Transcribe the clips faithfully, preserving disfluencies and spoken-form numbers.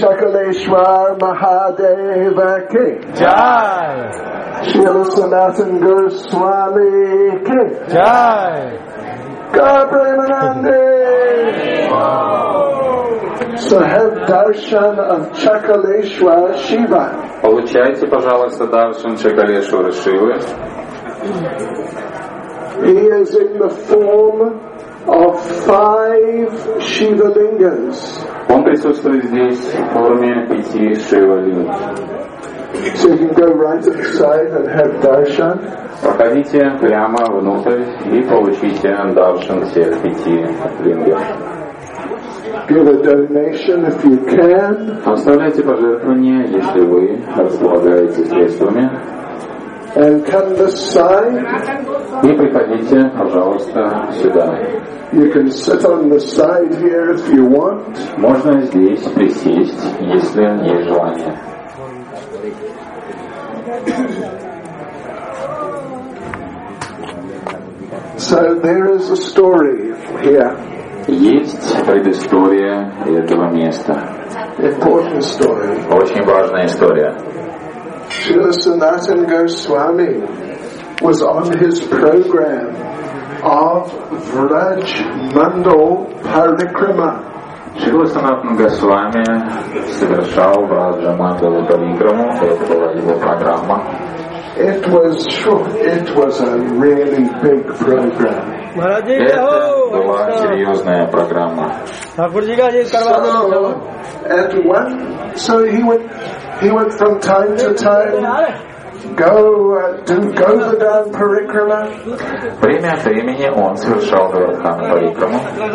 Chakaleshwar Mahadeva Ki Jai. Srila Sanatan Goswami Ki Jai. Gaur Premanande. So have darshan of Chakaleshwar Shiva. Получайте, пожалуйста, даршан Чакалешвара Шивы. He is in the form of five Shiva Lingas. Он присутствует здесь в форме пяти Шива-линг. So you can go right inside and have darshan. Проходите прямо внутрь и получите даршан всех пяти лингов. Give a donation if you can. Оставляйте пожертвования, если вы располагаете средствами. And come this side. И приходите, пожалуйста, сюда. You can sit on the side here if you want. Можно здесь присесть, если есть желание. So there is a story here. Есть предыстория этого места. Important story. Очень важная история. Srila Sanatan Goswami was on his program of Vraj Mandal Parikrama. Шрила Санатан Госвами совершал Враджа Мандала Парикраму, это была его программа. It was it was a really big program. Это была серьезная программа. So at one, so he would he would from time to time go uh, do Govardhan Parikrama. Время от времени он совершал Govardhan Парикраму.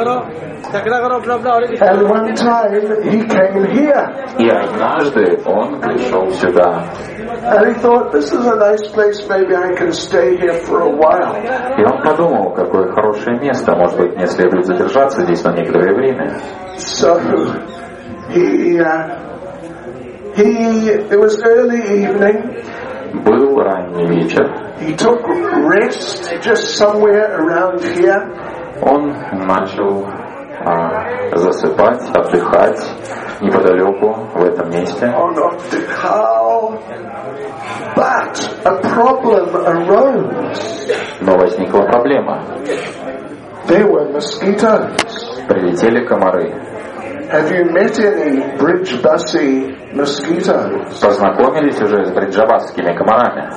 And one time he came here. И однажды он пришел сюда. And he thought, this is a nice place, maybe I can stay here for a while. И он подумал, какое хорошее место, может быть, мне следует задержаться здесь на некоторое время. So he, uh, he, it was early evening. Был ранний вечер. He took rest just somewhere around here. Он начал а, засыпать, отдыхать неподалеку в этом месте. On отдыхал. But a problem arose. Но возникла проблема. There were mosquitoes. Прилетели комары. Have you met any Bridgebusy mosquitoes? Познакомились уже с бриджабасскими комарами?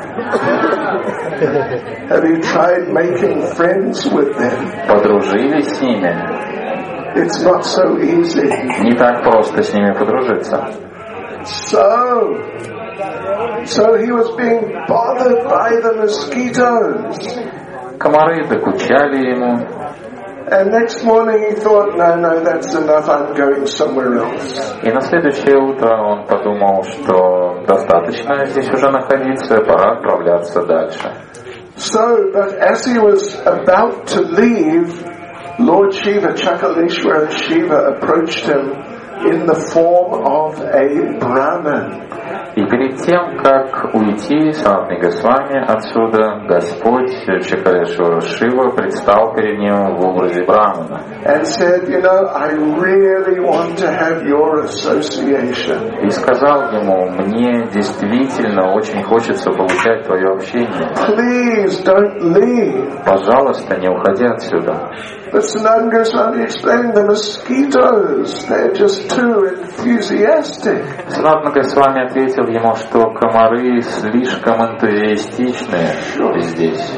Have you tried making friends with them? Подружились с ними? It's not so easy. Не так просто с ними подружиться. So, so he was being bothered by the mosquitoes. Комары докучали ему. And next morning he thought, no, no, that's enough, I'm going somewhere else. И на следующее утро он подумал, что достаточно здесь уже находиться, пора отправляться дальше. So, but as he was about to leave, Lord Shiva, Chakaleshwara Shiva, approached him in the form of a Brahman. И перед тем, как уйти, Санатан Госвами отсюда, Господь Чакалешвара Шива предстал перед ним в образе Брамана. And said, you know, I really want to have your association. И сказал ему, мне действительно очень хочется получать твое общение. Please don't leave. Пожалуйста, не уходи отсюда. But Sanatan Goswami explained the mosquitoes, they're just too enthusiastic. Санатан Госвами ответил ему, что комары слишком энтузиастичны здесь.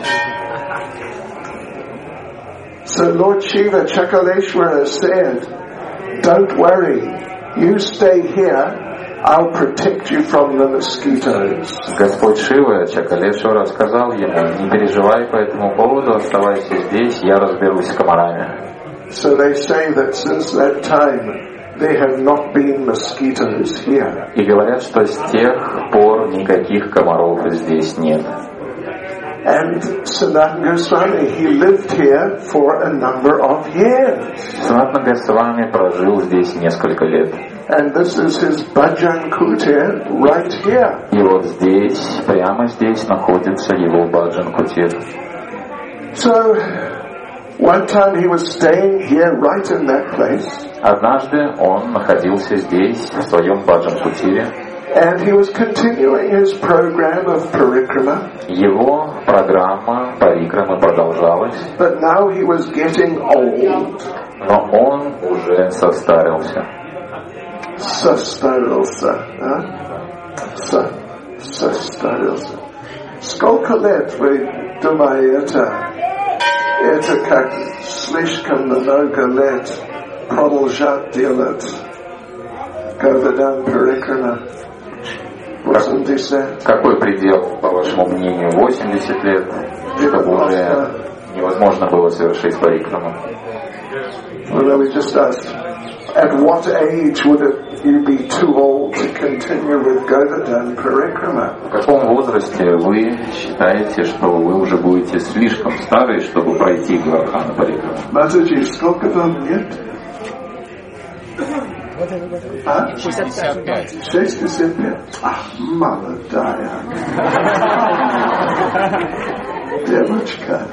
So Lord Shiva Chakaleshwara said, don't worry, you stay here, I'll protect you from the mosquitoes. Господь Шива Чакалешвара сказал ему, не переживай по этому поводу, оставайся здесь, я разберусь с комарами. So they say that since that time there have not been mosquitoes here. И говорят, что с тех пор никаких комаров здесь нет. And Sanatan Goswami, he lived here for a number of years. Санатан Госвами прожил здесь несколько лет. And this is his Bhajan Kutir right here. И вот здесь, прямо здесь находится его Баджан Кутир. So, One time he was staying here, right in that place. Однажды он находился здесь, в своем Баджан-кутире. And he was continuing his program of parikrama. Его программа парикрамы продолжалась. But now he was getting old. Но он уже состарился. Состарился. А? Со, состарился. Сколько лет вы думаете, это как слишком много лет продолжать делать Говардан парикрама? восемьдесят. Какой предел, по вашему мнению, восемьдесят лет, чтобы уже невозможно было совершить парикраму? Well, we just asked, at what age would it, you be too old to continue with Govardhan Parikrama? В каком возрасте вы считаете, что вы уже будете слишком старые, чтобы пройти Говардхан Парикраму? Матаджи, сколько вам лет? А? шестьдесят пять. шестьдесят пять. Ах, молодая. Девочка.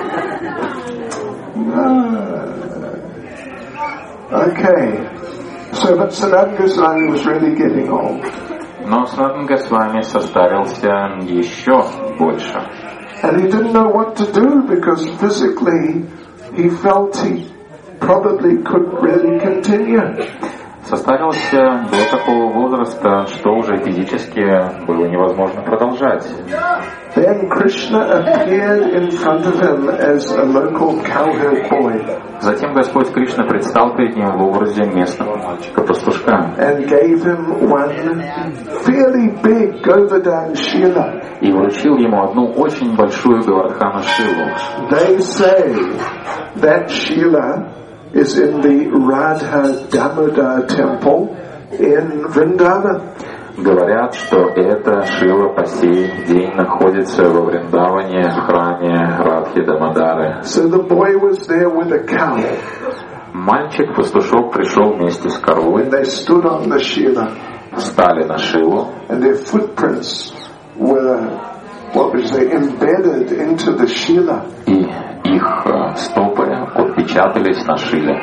Okay. So, but Sanatana Goswami was really getting old. Но Санатан Госвами состарился еще больше. And he didn't know what to do because physically he felt he probably couldn't really continue. Состарился до такого возраста, что уже физически было невозможно продолжать. Then Krishna appeared in front of him as a local cowherd boy. Затем Господь Кришна предстал перед ним в образе местного мальчика-пастушка And gave him one fairly big Govardhan Shila. и вручил ему одну очень большую Говардхана Шилу. They say that Shila is in the Radha Damodar temple in Vrindavan. Говорят, что эта Шила по сей день находится во Вриндаване, в храме Радхи Дамодары. So the boy was there with a cow. Мальчик-пастушок пришел вместе с коровой, And they stood on the Shila. встали на Шилу, And their footprints were, what would you say, embedded into the Shila. и их э, стопы отпечатались на Шиле.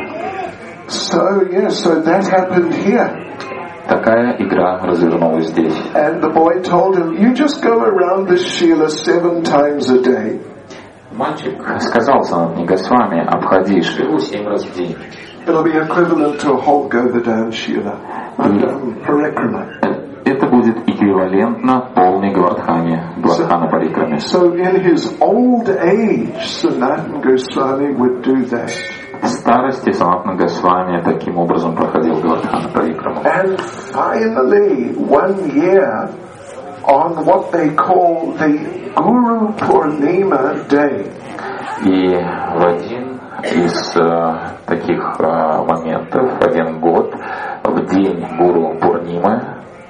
So, yeah, so that happened here. Такая игра развернулась здесь. And the boy told him, you just go around the Shila seven times a day. Мальчик сказал Санатане Госвами, обходи Шилу семь раз в день. It'll be equivalent to a whole Govardhan Shila. Um, Parikrama. Это будет эквивалентно полной Говардхане, Говардхана Парикраме. So in his old age, Sanatana Goswami would do that. В старости Санатана Госвами таким образом проходил Говардхана Парикраму. And finally, one year, on what they call the Guru Purnima day, И в один из э, таких э, моментов, один год, в день Гуру Пурнимы,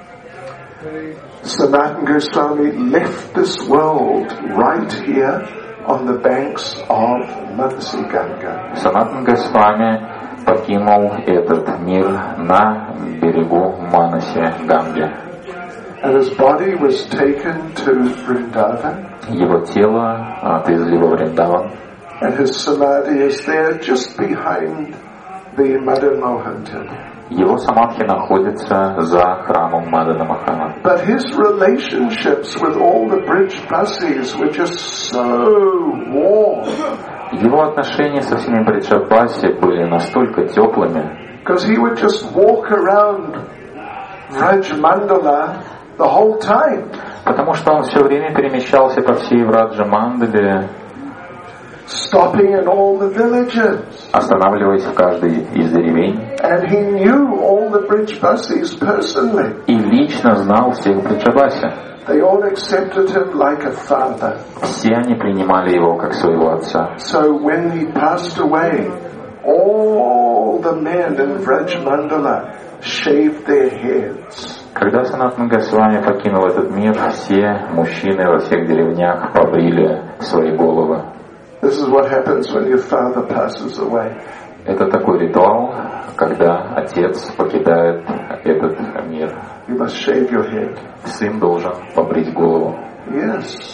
Sanatana Goswami left this world right here on the banks of Manasi Ganga. Санатан Госвами покинул этот мир на берегу Манаси Ганги. And his body was taken to Vrindavan. Его тело отвезли во Вриндаван. And his samadhi is there just behind the Madan Mohan temple. Его самадхи находится за храмом Мадана Мохана. But his relationships with all the bridge basis were just so warm. Его отношения со всеми бриджапаси были настолько теплыми, Because he would just walk around Vraj Mandala the whole time. потому что он все время перемещался по всей Враджа-мандале, Stopping in all the villages. останавливаясь в каждой из деревень, And he knew all the bridge basis personally. и лично знал всех бриджапаси. They all accepted him like a father. Все они принимали его как своего отца. So when he passed away, all the men in Vraj Mandala shaved their heads. Когда Санатана Госвами покинул этот мир, все мужчины во всех деревнях побрили свои головы. This is what happens when your father passes away. Это такой ритуал, когда отец покидает этот мир. You must shave your head. Сын должен побрить голову. Yes.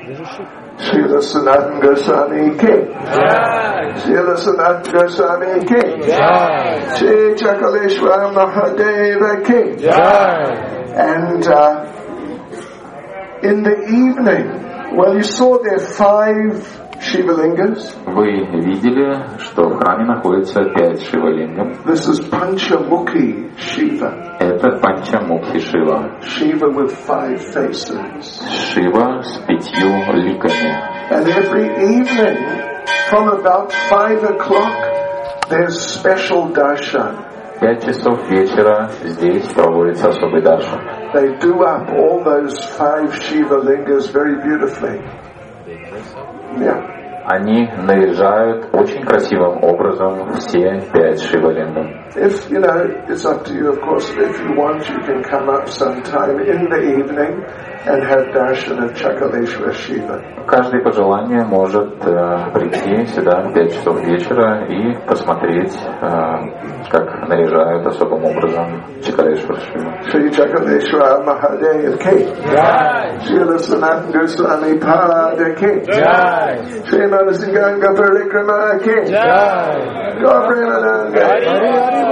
Srila Sanatana Goswami Ki. Srila Sanatana Goswami Ki. Shri Chakaleshwar Mahadeva Ki. And uh, in the evening, well, you saw there five Shiva Lingas. Вы видели, что в храме находится пять Шивалингов. This is Panchamukhi Shiva. Это Панчамукхи Шива. Shiva with five faces. Шива с пятью ликами. And every evening, from about five o'clock, there's special darshan. Пять часов вечера здесь проводится особый даршан. They do up all those five Shiva Lingas very beautifully. Yeah. Они наряжают очень красивым образом все пять Шивалингов. If, you know, it's up to you, of course. If you want, you can come up sometime in the evening and have darshan of Chakaleshwar Shiva. Каждый по желанию может э, прийти сюда в пять часов вечера и посмотреть, э, как наряжают особым образом Чакалешвар Шива. Shri Chakaleshwar Mahadev Ki. Srila Sanatana Goswami Pada Ki. Sri Manasinganga Parikrama Ki. Gaur Premananda.